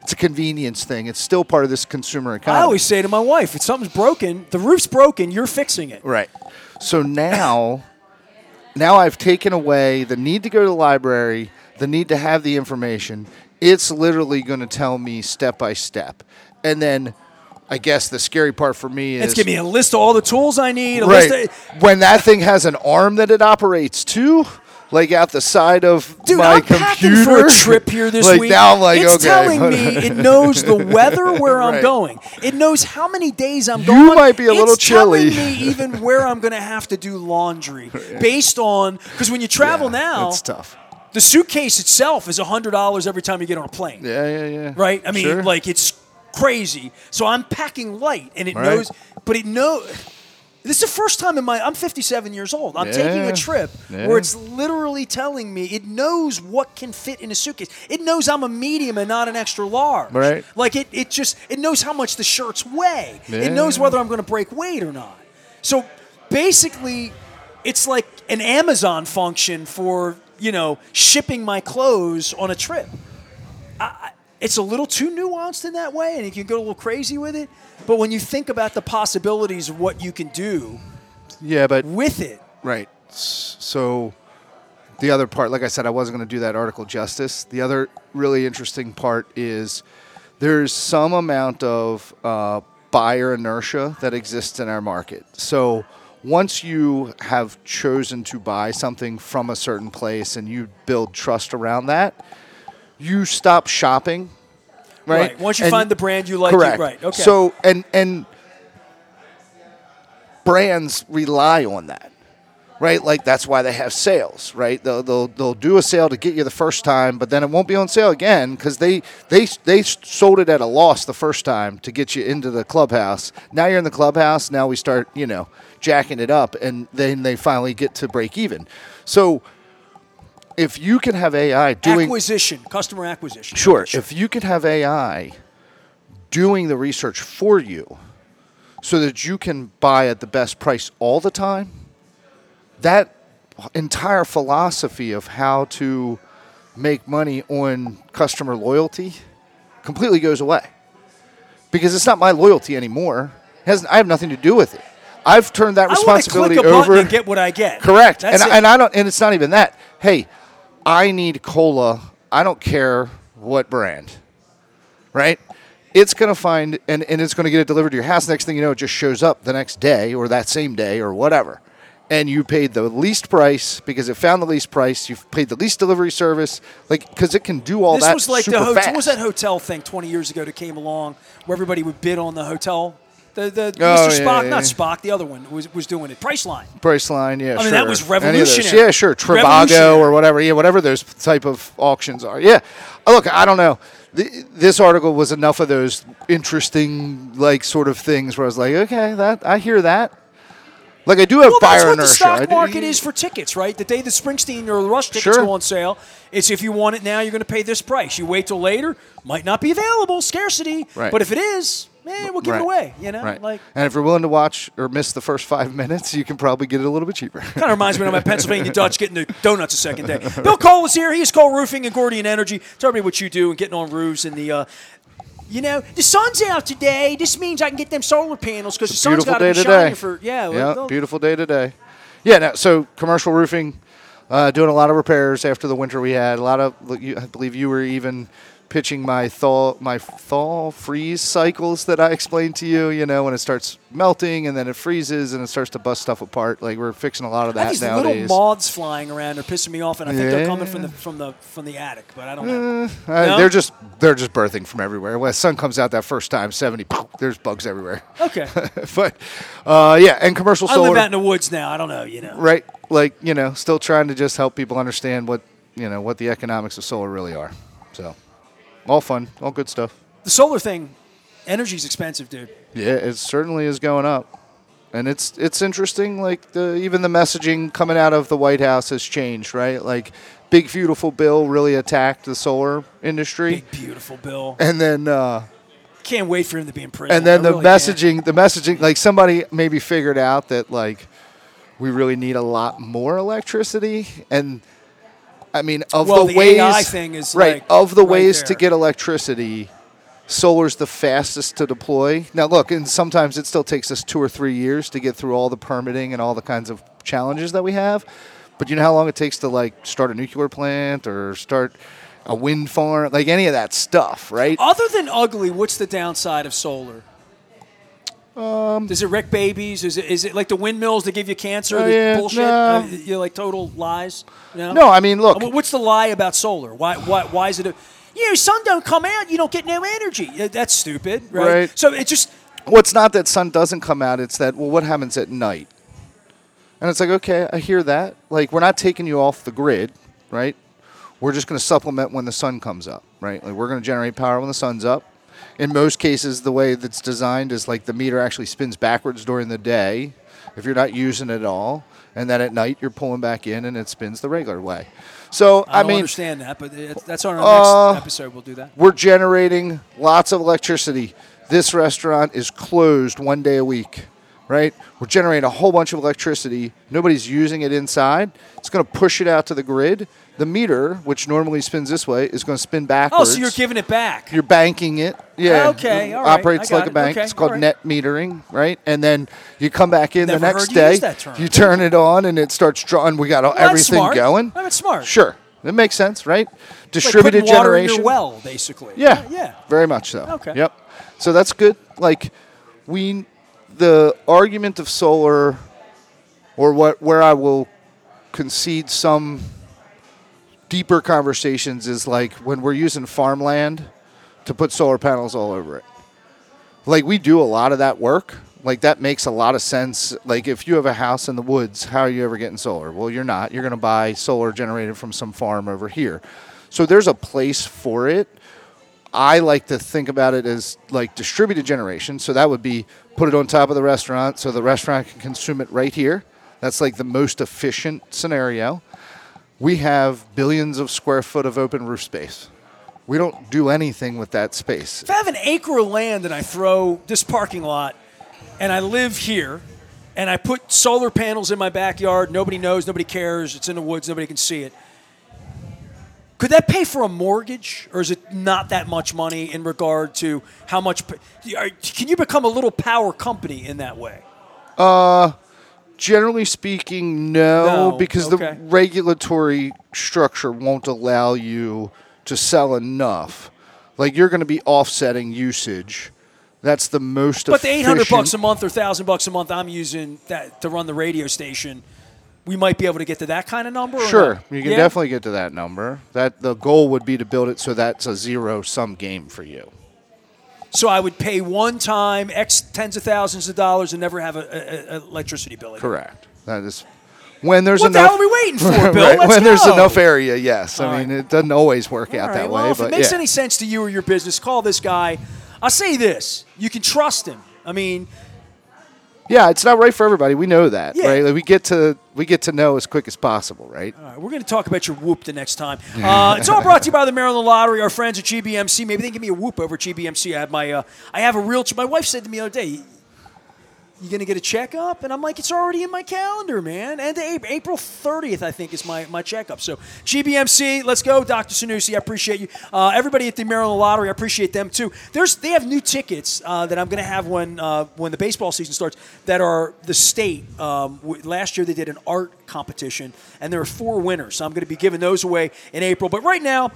It's a convenience thing. It's still part of this consumer economy. I always say to my wife, if something's broken, the roof's broken, you're fixing it. Right. So now I've taken away the need to go to the library, the need to have the information. It's literally going to tell me step by step. And then I guess the scary part for me is... It's giving me a list of all the tools I need. Right. When that thing has an arm that it operates too, like out the side of Dude, my I'm computer. packing for a trip here this week. Now I'm like, it's okay. telling me it knows the weather where I'm Right. going. It knows how many days I'm You going. might be a little chilly. It's telling me even where I'm going to have to do laundry based on... Because when you travel now... It's tough. The suitcase itself is $100 every time you get on a plane. Yeah. Right? I mean, Sure. like, it's crazy. So I'm packing light, and it Right. knows... But it knows... This is the first time in I'm 57 years old. I'm taking a trip where it's literally telling me it knows what can fit in a suitcase. It knows I'm a medium and not an extra large. Right. Like, it knows how much the shirts weigh. Yeah. It knows whether I'm going to break weight or not. So basically, it's like an Amazon function for, shipping my clothes on a trip. It's a little too nuanced in that way, and you can go a little crazy with it. But when you think about the possibilities of what you can do with it. Right. So the other part, like I said, I wasn't going to do that article justice. The other really interesting part is there's some amount of buyer inertia that exists in our market. So once you have chosen to buy something from a certain place and you build trust around that, you stop shopping, right? Once you find the brand you like, correct. Right. Okay. So and brands rely on that, right? Like that's why they have sales, right? They'll do a sale to get you the first time, but then it won't be on sale again because they sold it at a loss the first time to get you into the clubhouse. Now you're in the clubhouse. Now we start jacking it up, and then they finally get to break even. So if you can have AI doing customer acquisition. Sure. If you could have AI doing the research for you so that you can buy at the best price all the time, that entire philosophy of how to make money on customer loyalty completely goes away. Because it's not my loyalty anymore. I have nothing to do with it. I've turned that responsibility over. I want to click a button over and get what I get. Correct. That's it. And I don't. And it's not even that. Hey, I need cola. I don't care what brand, right? It's going to find, and it's going to get it delivered to your house. Next thing you know, it just shows up the next day or that same day or whatever. And you paid the least price because it found the least price. You've paid the least delivery service, because it can do all that This was like super fast. What was that hotel thing 20 years ago that came along where everybody would bid on the hotel? Mr. Spock, not Spock, the other one was doing it. Priceline, yeah, I mean, that was Any of those. revolutionary. Yeah, sure. Trivago or whatever. Yeah, whatever those type of auctions are. Yeah. Look, I don't know. This article was enough of those interesting, sort of things where I was like, okay, I hear that. Like, I do have buyer inertia. That's what the stock market is for tickets, right? The day the Springsteen or the Rush tickets go on sale, it's if you want it now, you're going to pay this price. You wait till later, might not be available, scarcity. Right. But if it is, we'll give it away. Right. And if you're willing to watch or miss the first 5 minutes, you can probably get it a little bit cheaper. Kind of reminds me of my Pennsylvania Dutch getting the donuts a second day. Bill Cole is here. He is Cole Roofing and Gordian Energy. Tell me what you do and getting on roofs and the. The sun's out today. This means I can get them solar panels because the sun's got to be shining for. Yeah, beautiful day today. Yeah, so commercial roofing, doing a lot of repairs after the winter we had. I believe you were even pitching my thaw freeze cycles that I explained to you. When it starts melting and then it freezes and it starts to bust stuff apart. Like, we're fixing a lot of that these nowadays. Little moths flying around. They're pissing me off, and I think they're coming from the attic. But I don't know. No? They're just birthing from everywhere. When the sun comes out that first time, 70, there's bugs everywhere. Okay. But and commercial solar. I live out in the woods now. I don't know. Right. Still trying to just help people understand what the economics of solar really are. So. All fun, all good stuff. The solar thing, energy's expensive, dude. Yeah, it certainly is going up. And it's interesting, even the messaging coming out of the White House has changed, right? Like, Big Beautiful Bill really attacked the solar industry. Big Beautiful Bill. And then can't wait for him to be in prison. And then the messaging, like, somebody maybe figured out that, we really need a lot more electricity. And I mean, the ways, AI thing is ways to get electricity, solar's the fastest to deploy. Now, look, and sometimes it still takes us 2 or 3 years to get through all the permitting and all the kinds of challenges that we have. But you know how long it takes to, like, start a nuclear plant or start a wind farm? Like, any of that stuff, right? Other than ugly, what's the downside of solar? Does it wreck babies? Is it like the windmills that give you cancer? Yeah, bullshit? no. Like total lies? No, I mean, look. What's the lie about solar? Why is it sun don't come out, you don't get no energy. That's stupid, right? So it just... Well, it's not that sun doesn't come out. It's that, well, what happens at night? And it's like, okay, I hear that. Like, we're not taking you off the grid, right? We're just going to supplement when the sun comes up, right? Like, we're going to generate power when the sun's up. In most cases, the way that's designed is like the meter actually spins backwards during the day if you're not using it at all. And then at night, you're pulling back in and it spins the regular way. So, I mean, understand that, but that's on our next episode. We'll do that. We're generating lots of electricity. This restaurant is closed 1 day a week, right? We're generating a whole bunch of electricity. Nobody's using it inside. It's going to push it out to the grid. The meter, which normally spins this way, is going to spin backwards. Oh, so you're giving it back. You're banking it. Yeah. Okay, all right. Operates like a bank. Okay, it's called right. net metering, right? And then you come back in Never the next heard you day. use that term. You turn it on, and it starts drawing. We got everything smart. going. Oh, that's smart. Sure. That makes sense, right? Like Distributed putting water generation. in your well, basically. Yeah. Yeah. Very much so. Okay. Yep. So that's good. Like, the argument of solar, or where I will concede some deeper conversations, is like when we're using farmland to put solar panels all over it. Like, we do a lot of that work. Like, that makes a lot of sense. Like, if you have a house in the woods, how are you ever getting solar? Well, you're not. You're going to buy solar generated from some farm over here. So there's a place for it. I like to think about it as like distributed generation. So that would be put it on top of the restaurant so the restaurant can consume it right here. That's like the most efficient scenario. We have billions of square foot of open roof space. We don't do anything with that space. If I have an acre of land and I throw this parking lot and I live here and I put solar panels in my backyard, nobody knows, nobody cares, it's in the woods, nobody can see it. Could that pay for a mortgage, or is it not that much money in regard to how much? Can you become a little power company in that way? Generally speaking, no, because okay. the regulatory structure won't allow you to sell enough. Like, you're going to be offsetting usage. That's the most But the efficient. $800 a month or $1,000 a month I'm using that to run the radio station, we might be able to get to that kind of number? Sure, no? you can definitely get to that number. That the goal would be to build it so that's a zero-sum game for you. So I would pay one time X tens of thousands of dollars and never have an electricity bill again. Correct. That is when there's what enough. What the hell are we waiting for, Bill? Right, Let's when go. there's enough area, yes. All I mean, right. it doesn't always work out All that right, way. well, if but it makes yeah. any sense to you or your business, call this guy. I'll say this. You can trust him. I mean, yeah, it's not right for everybody. We know that, Yeah. right? Like, we get to know as quick as possible, right? all right, we're going to talk about your whoop the next time. It's all brought to you by the Maryland Lottery, our friends at GBMC. Maybe they can give me a whoop over at GBMC. I have a real. My wife said to me the other day, "You going to get a checkup?" And I'm like, "It's already in my calendar, man." And April 30th, I think, is my checkup. So GBMC, let's go, Dr. Sanusi. I appreciate you. Everybody at the Maryland Lottery, I appreciate them too. They have new tickets that I'm going to have when the baseball season starts. That are the state. Last year they did an art competition, and there were 4 winners. So I'm going to be giving those away in April. But right now.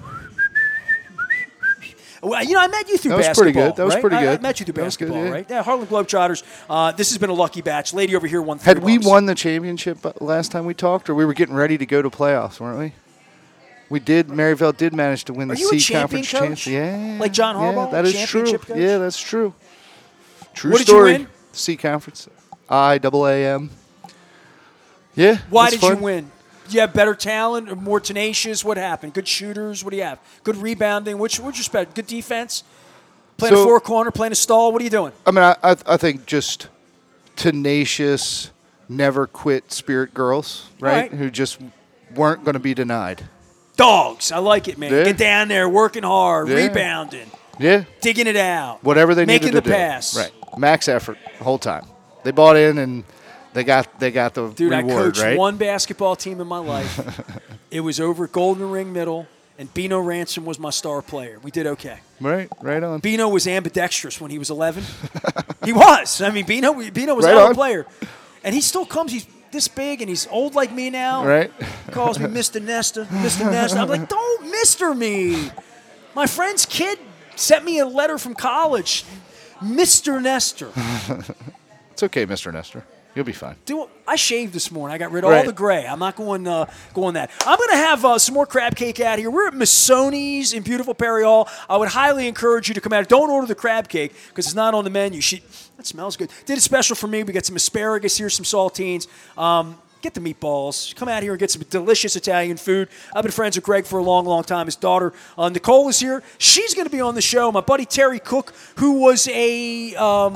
Well, I met you through That was basketball. pretty good. That was right? pretty good. I met you through That was good, basketball, yeah. right? Yeah, Harlem Globetrotters. This has been a lucky batch. Lady over here won $3. Had we won the championship last time we talked, or we were getting ready to go to playoffs, weren't we? We did. Maryville did manage to win Are the you a C champion conference coach? championship. Yeah, Like John Harbaugh, Yeah, that is true. championship coach? Yeah, that's true. True What did you story. win? C conference, IAAM. Yeah. Why it's did fun. you win? Do you have better talent or more tenacious? What happened? Good shooters? What do you have? Good rebounding? What's your spec? Good defense? Playing a 4-corner? Playing a stall? What are you doing? I mean, I think just tenacious, never quit spirit girls, right? Who just weren't going to be denied. Dogs. I like it, man. Yeah. Get down there, working hard, Yeah. rebounding, Yeah. digging it out. Whatever they making needed to the do. pass. Right. Max effort the whole time. They bought in and they got the Dude, reward, I coached right? one basketball team in my life. It was over at Golden Ring Middle. and Bino Ransom was my star player. We did okay. Right on. Bino was ambidextrous when he was 11. He was. I mean, Bino was Right a on. player. And he still comes. He's this big, and he's old like me now. Right. Calls me Mr. Nesta. Mr. Nesta. I'm like, don't Mr. me. My friend's kid sent me a letter from college. Mr. Nestor. It's okay, Mr. Nestor. You'll be fine. I shaved this morning. I got rid of all the gray. I'm not going that. I'm going to have some more crab cake out here. We're at Missoni's in beautiful Perry Hall. I would highly encourage you to come out. Don't order the crab cake because it's not on the menu. That smells good. Did a special for me. We got some asparagus here, some saltines. Get the meatballs. Come out here and get some delicious Italian food. I've been friends with Greg for a long, long time. His daughter, Nicole, is here. She's going to be on the show. My buddy Terry Cook, who was a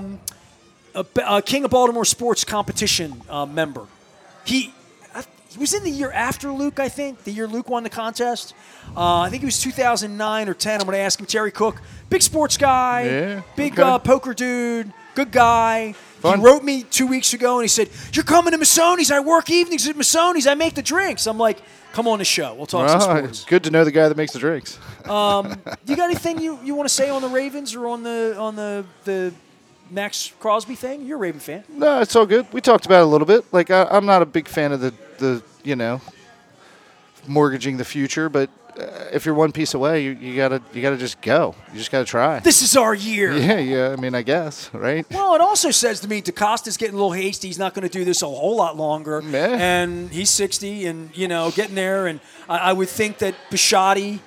King of Baltimore Sports competition member. He was in the year after Luke, I think. The year Luke won the contest. I think it was 2009 or 10. I'm going to ask him. Terry Cook, big sports guy, big poker dude, good guy. Fun. He wrote me 2 weeks ago, and he said, "You're coming to Missoni's. I work evenings at Missoni's. I make the drinks." I'm like, "Come on the show. We'll talk some sports." It's good to know the guy that makes the drinks. You got anything you want to say on the Ravens or on the Max Crosby thing? You're a Raven fan. No, it's all good. We talked about it a little bit. Like I'm not a big fan of the mortgaging the future, but if you're one piece away, you gotta just go. You just gotta try. This is our year. Yeah. I mean, I guess, right? Well, it also says to me, DeCosta's getting a little hasty. He's not going to do this a whole lot longer. Yeah. And he's 60 and, getting there. And I would think that Bisciotti,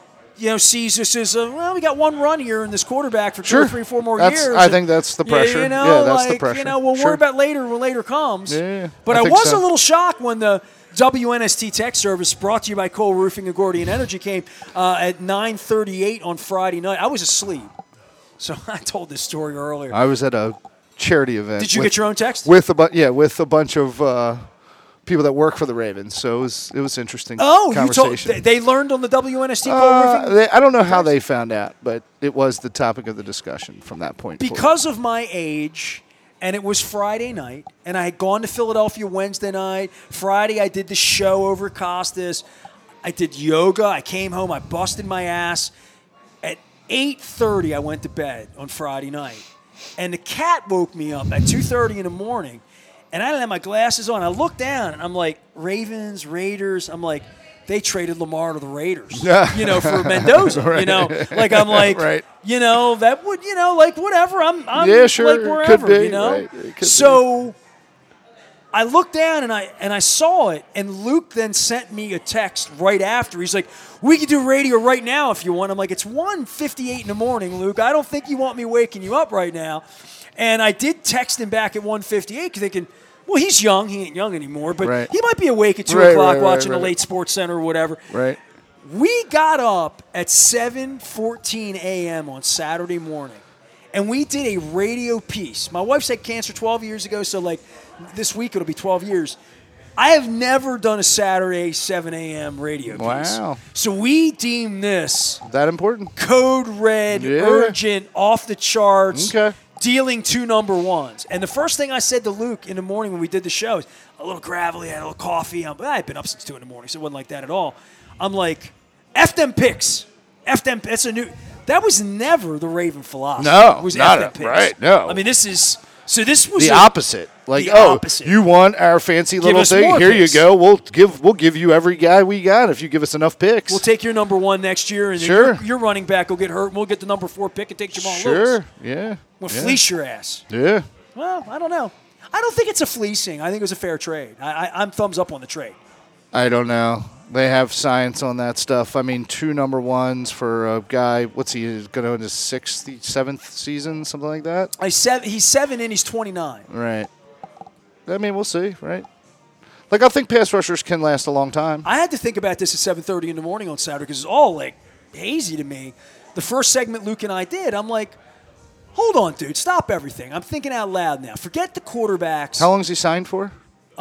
sees this as we got one run here in this quarterback for 2 or 3 or 4 more years. I think that's the pressure. That's the pressure. We'll worry about later when later comes. Yeah. But I was a little shocked when the WNST Tech Service, brought to you by Cole Roofing and Gordian Energy, came at 9:38 on Friday night. I was asleep, so I told this story earlier. I was at a charity event. Did you get your own text? With a bunch of people that work for the Ravens, so it was interesting. Oh, conversation. They learned on the WNST Cole Roofing? I don't know how they found out, but it was the topic of the discussion from that point forward. Because of my age. And it was Friday night, and I had gone to Philadelphia Wednesday night. Friday, I did the show over at Costas. I did yoga. I came home. I busted my ass. At 8:30, I went to bed on Friday night. And the cat woke me up at 2:30 in the morning, and I didn't have my glasses on. I looked down, and I'm like, Ravens, Raiders. I'm like, they traded Lamar to the Raiders, for Mendoza, right. Like, I'm like, right. That would, like, whatever. I'm sure. like, wherever, Could be, right. So I looked down, and I saw it, and Luke then sent me a text right after. He's like, we can do radio right now if you want. I'm like, it's 1:58 in the morning, Luke. I don't think you want me waking you up right now. And I did text him back at 1:58 thinking, well, he's young. He ain't young anymore, but he might be awake at 2 o'clock watching the late Sports Center or whatever. Right. We got up at 7:14 a.m. on Saturday morning, and we did a radio piece. My wife's had cancer 12 years ago, so, this week it'll be 12 years. I have never done a Saturday 7 a.m. radio piece. Wow. So we deem this that important. Code red, urgent, off the charts. Okay. Dealing 2 number ones. And the first thing I said to Luke in the morning when we did the show is a little gravelly, I had a little coffee. I had been up since 2 in the morning, so it wasn't like that at all. I'm like, F them picks. F them. That's that was never the Raven philosophy. No, it was not F them picks. Right, no. I mean, this was the opposite. Like, opposite. You want our fancy little thing? Here picks. you go. We'll give you every guy we got if you give us enough picks. We'll take your number 1 next year, and then your running back will get hurt, and we'll get the number 4 pick and take Jamal Lewis. Sure, yeah. We'll fleece your ass. Yeah. Well, I don't know. I don't think it's a fleecing. I think it was a fair trade. I'm thumbs up on the trade. I don't know. They have science on that stuff. I mean, 2 number 1s for a guy. What's he going to in his 6th, 7th season, something like that? He's 7 and he's 29. Right. I mean, we'll see, right? I think pass rushers can last a long time. I had to think about this at 7:30 in the morning on Saturday because it's all hazy to me. The first segment Luke and I did, I'm like, hold on, dude, stop everything. I'm thinking out loud now. Forget the quarterbacks. How long is he signed for?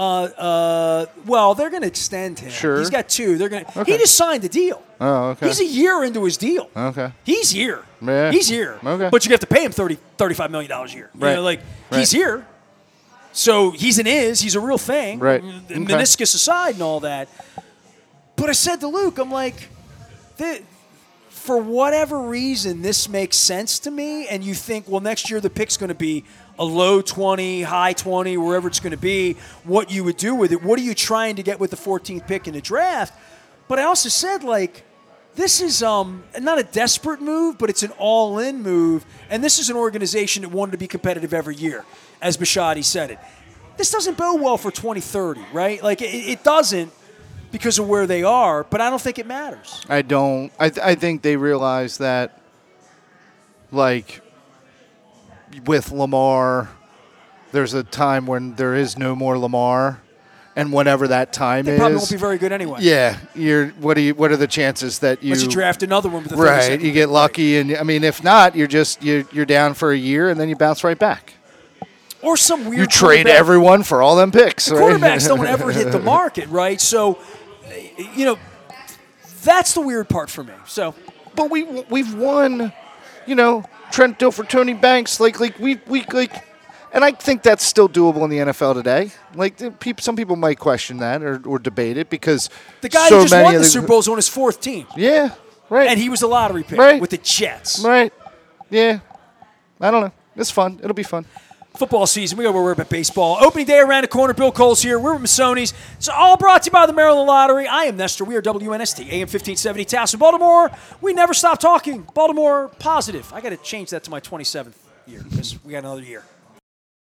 Well, they're going to extend him. Sure. He's got 2. He just signed the deal. Oh, okay. He's a year into his deal. Okay. He's here. Yeah. He's here. Okay. But you have to pay him $35 million a year. Right. He's here. So he's a real thing. Right. Meniscus aside and all that. But I said to Luke, I'm like, for whatever reason, this makes sense to me, and you think, well, next year the pick's going to be a low 20, high 20, wherever it's going to be, what you would do with it. What are you trying to get with the 14th pick in the draft? But I also said, like, this is not a desperate move, but it's an all-in move, and this is an organization that wanted to be competitive every year, as Bisciotti said it. This doesn't bode well for 2030, right? Like, it doesn't because of where they are, but I don't think it matters. I don't. I think they realize that, like, with Lamar, there's a time when there is no more Lamar, and whenever that time They probably won't be very good anyway. Yeah, what are the chances that you Unless you draft another one with the 32nd right? You get pick. lucky, and I mean, if not, you're down for a year, and then you bounce right back. Or some weird You trade quarterback. everyone for all them picks. The right? quarterbacks don't ever hit the market, right? So, that's the weird part for me. So, But we've won, Trent Dilfer, Tony Banks, like, and I think that's still doable in the NFL today. Like, some people might question that or debate it because the guy so who just many won of the Super Bowl is on his fourth team, Yeah, right. and he was a lottery pick Right. with the Jets. Right. Yeah. I don't know. It's fun. It'll be fun. Football season. We go where we're at baseball. Opening day around the corner. Bill Cole's here. We're with Missoni's. It's all brought to you by the Maryland Lottery. I am Nestor. We are WNST, AM 1570, Towson, Baltimore. We never stop talking. Baltimore positive. I got to change that to my 27th year because we got another year.